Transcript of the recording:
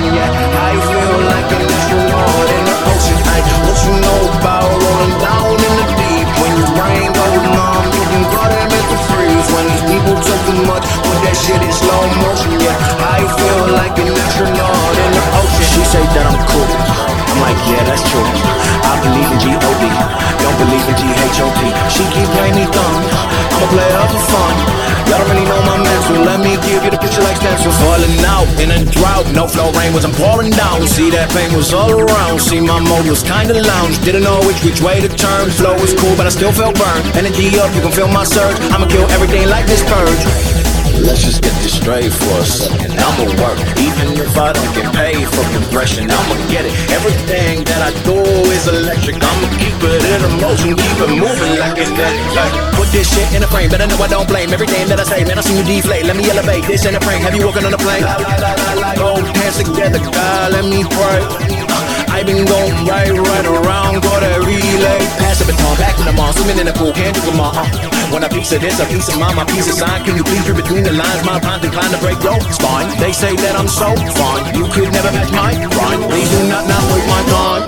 yeah. I feel like an astronaut in the ocean. Ay, what you know about rolling down in the deep? When your brain goes numb, you can go there and to freeze. When these people talk too much, put that shit in slow motion, yeah. I feel like an astronaut in the ocean. She say that I'm cool, I'm like, yeah, that's true. I believe in G-O-D, don't believe in G-H-O-P. She keep playing me dumb, I'ma play it up for fun. Y'all don't really know my mental, let me give you the picture like stencil. Falling out in a drought, no flow rain was I'm pouring down. See that pain was all around, see my mode was kinda lounge. Didn't know which way to turn, flow was cool but I still felt burned. Energy up, you can feel my surge, I'ma kill everything like this purge. Let's just get this straight for a second. I'ma work, even if I don't get paid for progression. I'ma get it. Everything that I do is electric. I'ma keep it in motion, keep it moving like it's that. Put this shit in a frame, better know I don't blame everything that I say. Man, I see you deflate. Let me elevate this in a frame. Have you walking on a plane? Go hands together, God, let me pray. I been going right around, got that relay. Pass the baton, back in the mall, swimming in the pool, can't do them all. Want a piece of this, a piece of mine, my piece of sign. Can you please read between the lines? My rhymes inclined to break your spine. They say that I'm so fine, you could never match my grind. Please do not waste my time.